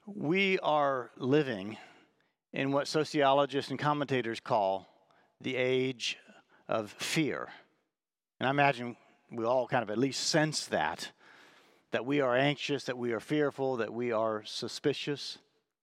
We are living in what sociologists and commentators call the age of fear. And I imagine we all kind of at least sense that we are anxious, that we are fearful, that we are suspicious.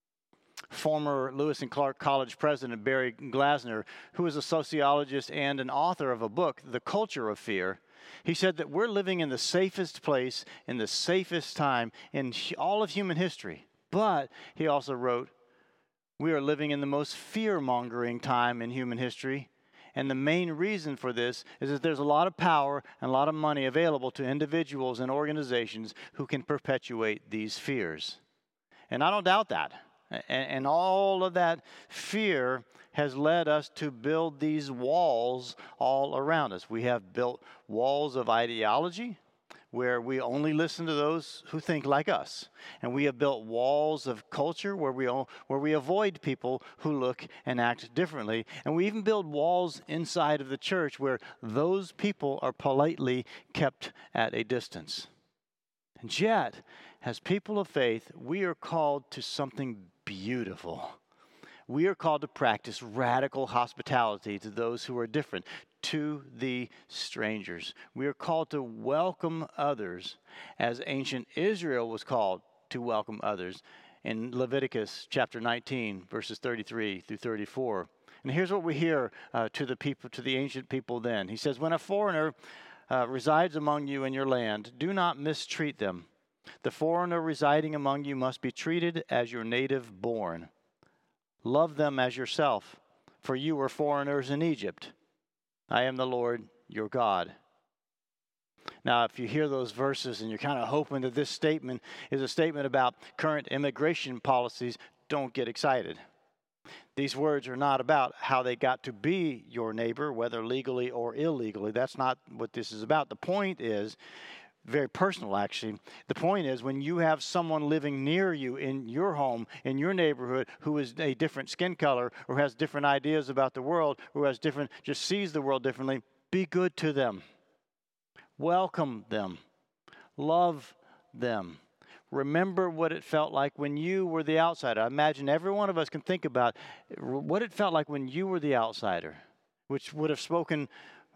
Former Lewis and Clark College president Barry Glasner, who is a sociologist and an author of a book, The Culture of Fear, he said that we're living in the safest place, in the safest time in all of human history. But he also wrote, we are living in the most fear-mongering time in human history. And the main reason for this is that there's a lot of power and a lot of money available to individuals and organizations who can perpetuate these fears. And I don't doubt that. And all of that fear has led us to build these walls all around us. We have built walls of ideology where we only listen to those who think like us. And we have built walls of culture where we avoid people who look and act differently. And we even build walls inside of the church where those people are politely kept at a distance. And yet, as people of faith, we are called to something beautiful. We are called to practice radical hospitality to those who are different, to the strangers. We are called to welcome others as ancient Israel was called to welcome others in Leviticus chapter 19, verses 33 through 34. And here's what we hear to the ancient people then. He says, when a foreigner resides among you in your land, do not mistreat them. The foreigner residing among you must be treated as your native born. Love them as yourself, for you were foreigners in Egypt. I am the Lord your God. Now, if you hear those verses and you're kind of hoping that this statement is a statement about current immigration policies, don't get excited. These words are not about how they got to be your neighbor, whether legally or illegally. That's not what this is about. The point is very personal, actually. The point is when you have someone living near you in your home, in your neighborhood, who is a different skin color or has different ideas about the world, or just sees the world differently, be good to them. Welcome them. Love them. Remember what it felt like when you were the outsider. I imagine every one of us can think about what it felt like when you were the outsider, which would have spoken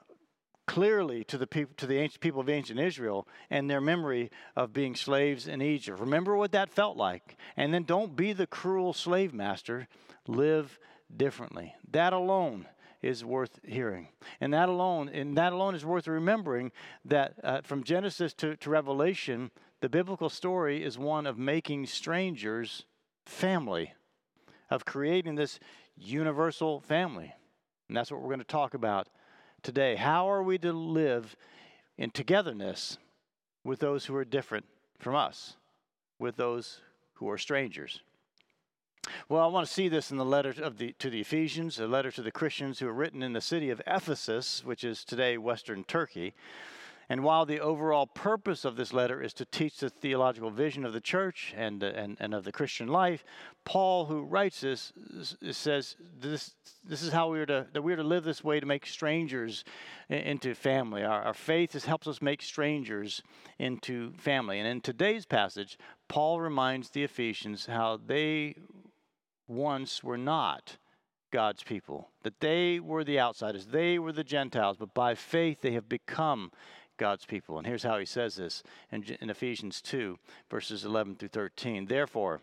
clearly to the ancient people of ancient Israel and their memory of being slaves in Egypt. Remember what that felt like. And then don't be the cruel slave master. Live differently. That alone is worth hearing. And that alone is worth remembering that from Genesis to Revelation, the biblical story is one of making strangers family, of creating this universal family. And that's what we're going to talk about today. How are we to live in togetherness with those who are different from us, with those who are strangers? Well, I want to see this in the letter to the Ephesians, a letter to the Christians who are written in the city of Ephesus, which is today Western Turkey. And while the overall purpose of this letter is to teach the theological vision of the church and of the Christian life, Paul, who writes this, says this is how we are to live this way to make strangers into family. Our faith helps us make strangers into family. And in today's passage, Paul reminds the Ephesians how they once were not God's people, that they were the outsiders, they were the Gentiles, but by faith they have become God's people. And here's how he says this in Ephesians 2, verses 11 through 13. Therefore,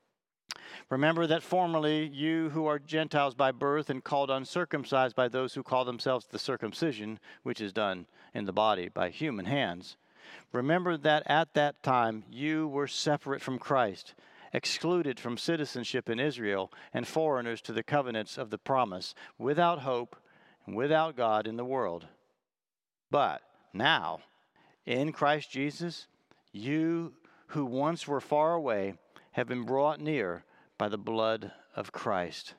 remember that formerly you who are Gentiles by birth and called uncircumcised by those who call themselves the circumcision, which is done in the body by human hands. Remember that at that time you were separate from Christ, excluded from citizenship in Israel, and foreigners to the covenants of the promise, without hope and without God in the world. But now, in Christ Jesus, you who once were far away have been brought near by the blood of Christ.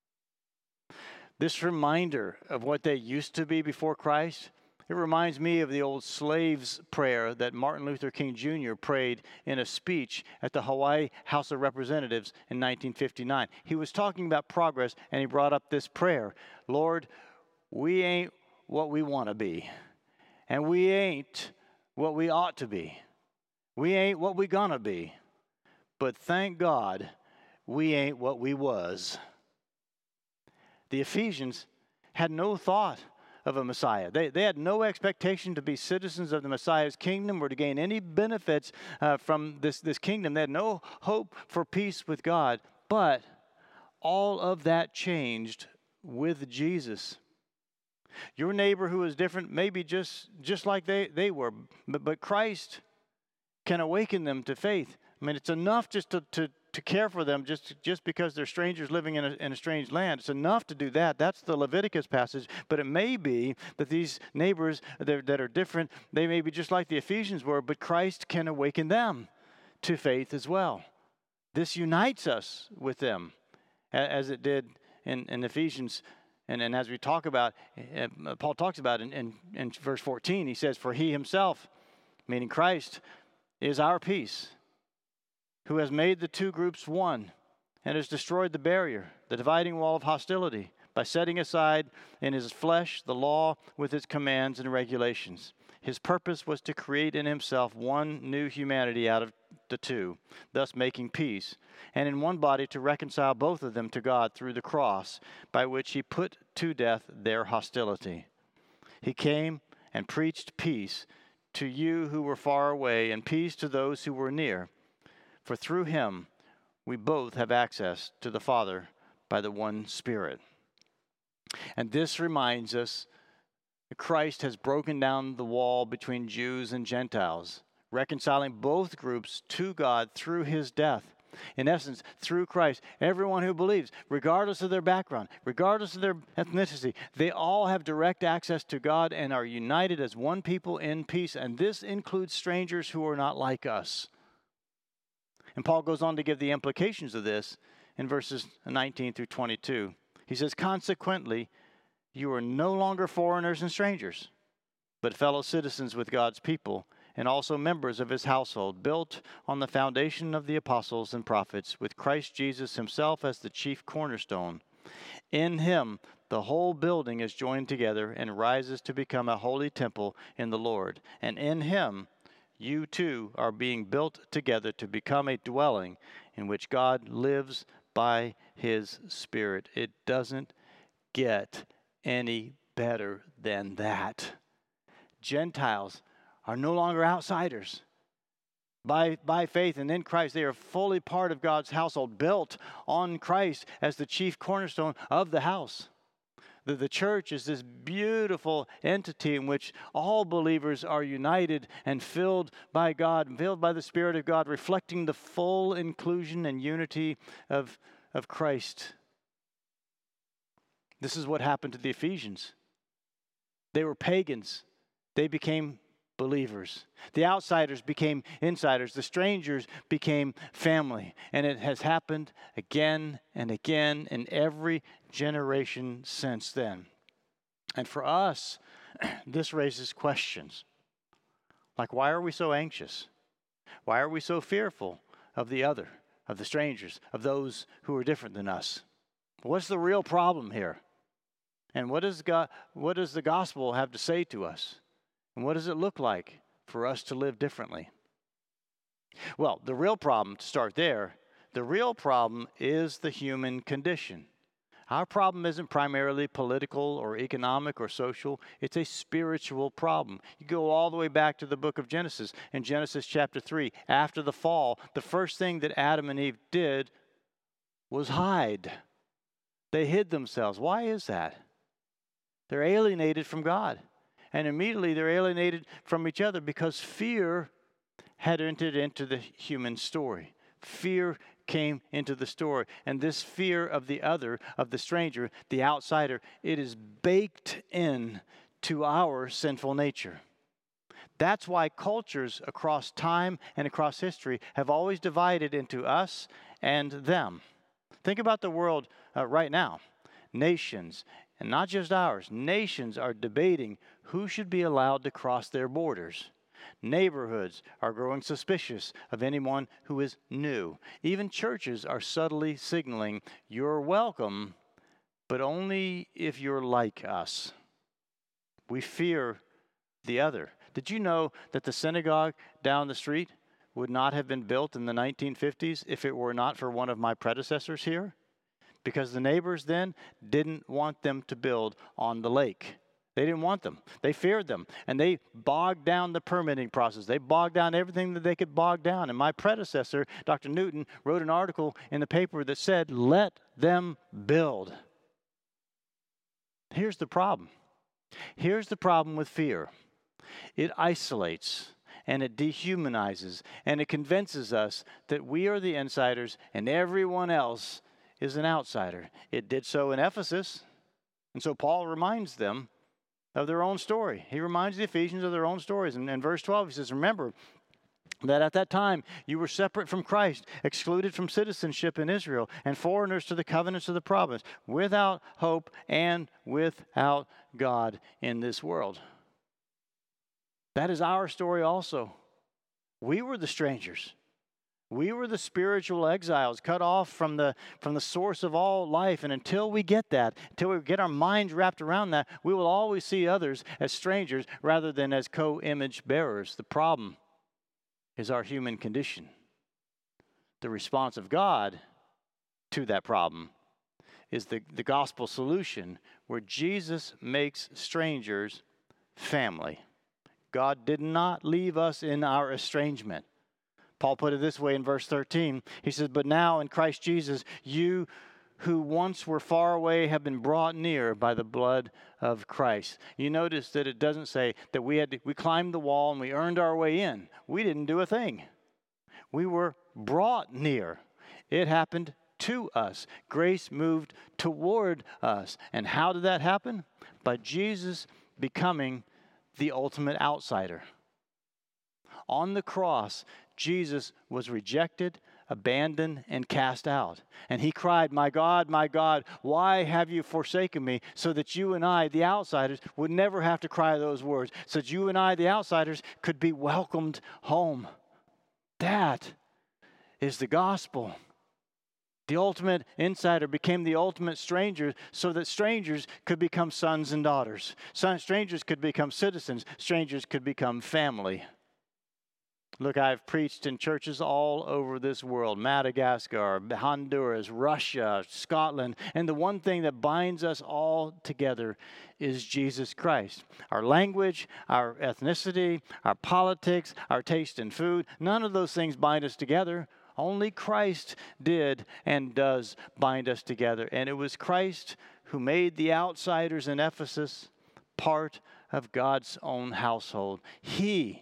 This reminder of what they used to be before Christ, it reminds me of the old slaves prayer that Martin Luther King Jr. prayed in a speech at the Hawaii House of Representatives in 1959. He was talking about progress, and he brought up this prayer: Lord, we ain't what we want to be. And we ain't what we ought to be. We ain't what we gonna be. but thank God we ain't what we was. The Ephesians had no thought of a Messiah. They had no expectation to be citizens of the Messiah's kingdom or to gain any benefits from this kingdom. They had no hope for peace with God. But all of that changed with Jesus. Your neighbor who is different, maybe just like they were, but Christ can awaken them to faith. I mean, it's enough just to care for them just because they're strangers living in a strange land. It's enough to do that. That's the Leviticus passage. But it may be that these neighbors that are different, they may be just like the Ephesians were, but Christ can awaken them to faith as well. This unites us with them, as it did in Ephesians. And as we talk about, Paul talks about in verse 14, he says, "For he himself," meaning Christ, "is our peace, who has made the two groups one and has destroyed the barrier, the dividing wall of hostility, by setting aside in his flesh the law with its commands and regulations. His purpose was to create in himself one new humanity out of the two, thus making peace, and in one body to reconcile both of them to God through the cross, by which he put to death their hostility. He came and preached peace to you who were far away, and peace to those who were near. For through him we both have access to the Father by the one Spirit." And this reminds us that Christ has broken down the wall between Jews and Gentiles, reconciling both groups to God through his death. In essence, through Christ, everyone who believes, regardless of their background, regardless of their ethnicity, they all have direct access to God and are united as one people in peace. And this includes strangers who are not like us. And Paul goes on to give the implications of this in verses 19 through 22. He says, "Consequently, you are no longer foreigners and strangers, but fellow citizens with God's people, and also members of his household, built on the foundation of the apostles and prophets, with Christ Jesus himself as the chief cornerstone. In him, the whole building is joined together and rises to become a holy temple in the Lord. And in him, you too are being built together to become a dwelling in which God lives by his Spirit." It doesn't get any better than that. Gentiles are no longer outsiders. By faith and in Christ, they are fully part of God's household, built on Christ as the chief cornerstone of the house. The church is this beautiful entity in which all believers are united and filled by God, filled by the Spirit of God, reflecting the full inclusion and unity of Christ. This is what happened to the Ephesians. They were pagans. They became believers. The outsiders became insiders. The strangers became family. And it has happened again and again in every generation since then. And for us, this raises questions. Like, why are we so anxious? Why are we so fearful of the other, of the strangers, of those who are different than us? What's the real problem here? And what does the gospel have to say to us? And what does it look like for us to live differently? Well, the real problem, to start there, the real problem is the human condition. Our problem isn't primarily political or economic or social. It's a spiritual problem. You go all the way back to the book of Genesis. In Genesis chapter 3, after the fall, the first thing that Adam and Eve did was hide. They hid themselves. Why is that? They're alienated from God. And immediately they're alienated from each other because fear had entered into the human story. Fear came into the story. And this fear of the other, of the stranger, the outsider, it is baked in to our sinful nature. That's why cultures across time and across history have always divided into us and them. Think about the world right now. Nations, and not just ours, nations are debating who should be allowed to cross their borders. Neighborhoods are growing suspicious of anyone who is new. Even churches are subtly signaling, "You're welcome, but only if you're like us." We fear the other. Did you know that the synagogue down the street would not have been built in the 1950s if it were not for one of my predecessors here, because the neighbors then didn't want them to build on the lake. They didn't want them. They feared them, and they bogged down the permitting process. They bogged down everything that they could bog down. And my predecessor, Dr. Newton, wrote an article in the paper that said, "Let them build." Here's the problem. Here's the problem with fear. It isolates, and it dehumanizes, and it convinces us that we are the insiders and everyone else is an outsider. It did so in Ephesus, and so Paul reminds them of their own story. He reminds the Ephesians of their own stories. And in verse 12, he says, "Remember that at that time you were separate from Christ, excluded from citizenship in Israel, and foreigners to the covenants of the promise, without hope and without God in this world." That is our story also. We were the strangers. We were the spiritual exiles, cut off from the source of all life. And until we get that, until we get our minds wrapped around that, we will always see others as strangers rather than as co-image bearers. The problem is our human condition. The response of God to that problem is the gospel solution, where Jesus makes strangers family. God did not leave us in our estrangement. Paul put it this way in verse 13. He says, "But now in Christ Jesus, you who once were far away have been brought near by the blood of Christ." You notice that it doesn't say that we climbed the wall and we earned our way in. We didn't do a thing. We were brought near. It happened to us. Grace moved toward us. And how did that happen? By Jesus becoming the ultimate outsider. On the cross, Jesus was rejected, abandoned, and cast out. And he cried, my God, why have you forsaken me?" So that you and I, the outsiders, would never have to cry those words. So that you and I, the outsiders, could be welcomed home. That is the gospel. The ultimate insider became the ultimate stranger so that strangers could become sons and daughters. Strangers could become citizens. Strangers could become family. Look, I've preached in churches all over this world, Madagascar, Honduras, Russia, Scotland, and the one thing that binds us all together is Jesus Christ. Our language, our ethnicity, our politics, our taste in food, none of those things bind us together. Only Christ did and does bind us together. And it was Christ who made the outsiders in Ephesus part of God's own household. He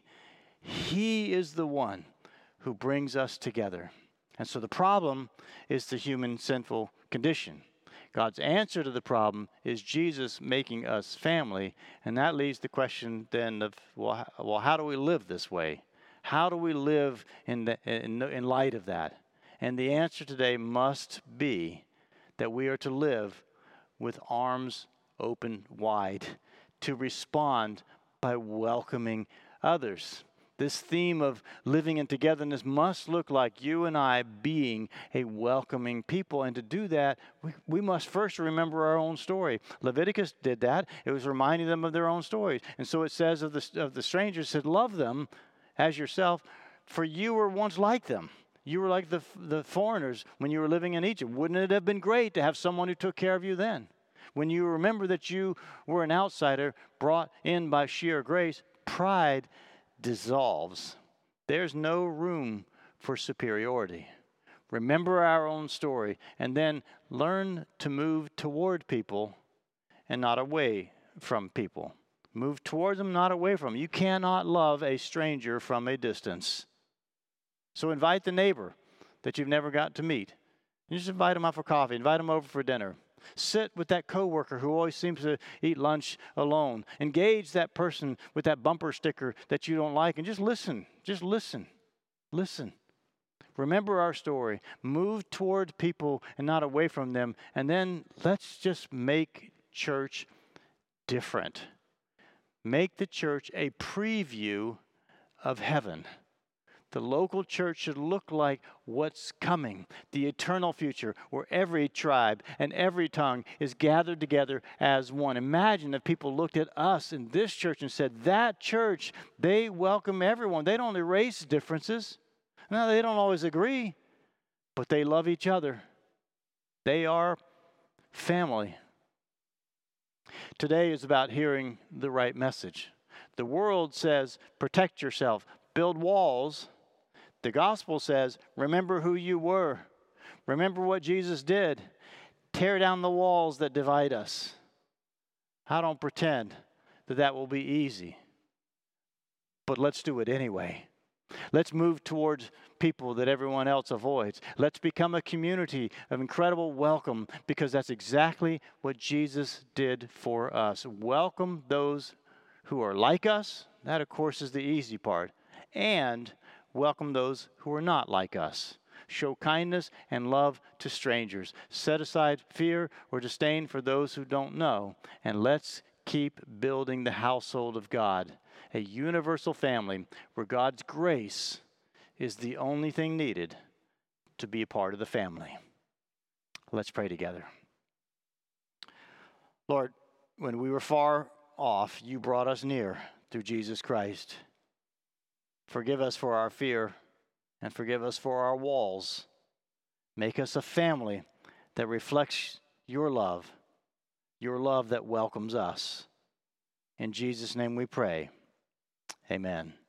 is the one who brings us together. And so the problem is the human sinful condition. God's answer to the problem is Jesus making us family. And that leaves the question then of, well, how do we live this way? How do we live in light of that? And the answer today must be that we are to live with arms open wide, to respond by welcoming others. This theme of living in togetherness must look like you and I being a welcoming people. And to do that, we must first remember our own story. Leviticus did that. It was reminding them of their own stories. And so it says of the strangers, said, "Love them as yourself, for you were once like them." You were like the foreigners when you were living in Egypt. Wouldn't it have been great to have someone who took care of you then? When you remember that you were an outsider brought in by sheer grace, pride dissolves. There's no room for superiority. Remember our own story and then learn to move toward people and not away from people. Move towards them, not away from them. You cannot love a stranger from a distance. So invite the neighbor that you've never got to meet. You just invite them out for coffee. Invite them over for dinner. Sit with that coworker who always seems to eat lunch alone. Engage that person with that bumper sticker that you don't like and just listen. Just listen. Listen. Remember our story. Move toward people and not away from them. And then let's just make church different. Make the church a preview of heaven. The local church should look like what's coming, the eternal future, where every tribe and every tongue is gathered together as one. Imagine if people looked at us in this church and said, that church, they welcome everyone. They don't erase differences. No, they don't always agree, but they love each other. They are family. Today is about hearing the right message. The world says, protect yourself, build walls. The gospel says, remember who you were. Remember what Jesus did. Tear down the walls that divide us. I don't pretend that that will be easy, but let's do it anyway. Let's move towards people that everyone else avoids. Let's become a community of incredible welcome, because that's exactly what Jesus did for us. Welcome those who are like us. That, of course, is the easy part. And welcome those who are not like us. Show kindness and love to strangers. Set aside fear or disdain for those who don't know. And let's keep building the household of God, a universal family where God's grace is the only thing needed to be a part of the family. Let's pray together. Lord, when we were far off, you brought us near through Jesus Christ. Forgive us for our fear and forgive us for our walls. Make us a family that reflects your love that welcomes us. In Jesus' name we pray. Amen.